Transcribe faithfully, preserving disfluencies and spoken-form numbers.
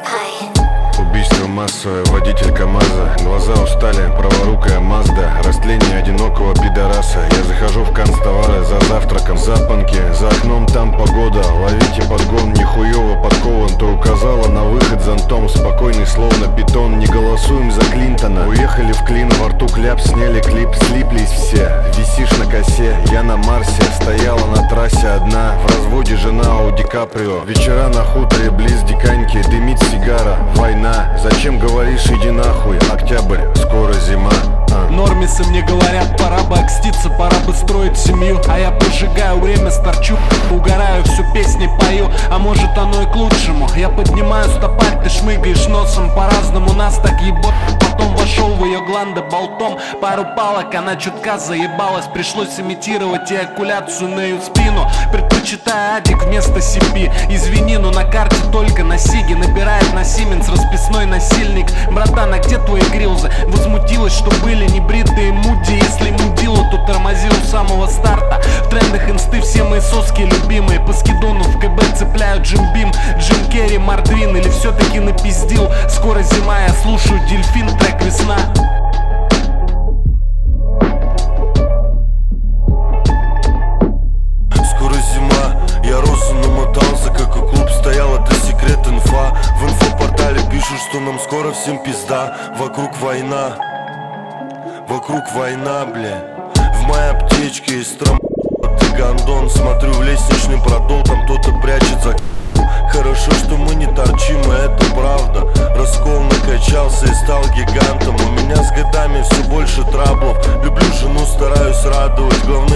Убийство массовое, водитель КамАЗа. Глаза устали, праворукая Мазда. Растление одинокого пидораса. Я захожу в канцтовары за завтраком. Запонки, за окном там погода. Ловите подгон, нихуево подкован. Ты указала на выход зонтом. Спокойный, словно питон. Не голосуем за Клинтона. Уехали в клин, во рту кляп. Сняли клип, слиплись все. Висишь на косе, я на Марсе. Стояла на трассе одна. В разводе жена у Ди Каприо. Вечера на хуторе близ Диканьки. Дымит сигара, война. Зачем говоришь, иди нахуй? Октябрь, скоро зима. а. Нормисы мне говорят, пора бы окститься, пора бы строить семью. А я прожигаю время, старчу, угораю, всю песни пою. А может оно и к лучшему. Я поднимаю стопарь, ты шмыгаешь носом. По-разному нас так ебать. Потом вошел в ее гланды болтом. Пару палок, она чутка заебалась. Пришлось имитировать эякуляцию на ее спину. Предпочитаю адик вместо си пи. Извини, но на карте только на сиге. Набирает на Сименс расписной насильник. Братан, а где твои грилзы? Возмутилась, что были небритые муди. Если мудила, то тормозил у самого старта. В трендах инсты все мои соски любимые. По скидону в КБ цепляют Джим Бим, Джим Керри, Мардвин. Или все-таки напиздил? Скоро зима, я слушаю Дельфин, трек «Весна». Скоро зима, я розу намотался, как у клуб стоял, это секрет инфа. В инфопортале пишут, что нам скоро всем пизда. Вокруг война, вокруг война, бля. В моей аптечке есть трам... ты гондон. Смотрю в лестничный продол, там кто-то прячется. Хорошо, что мы не торчим, и это правда. Раскол накачался и стал гигантом. У меня с годами все больше траблов. Люблю жену, стараюсь радовать. Главное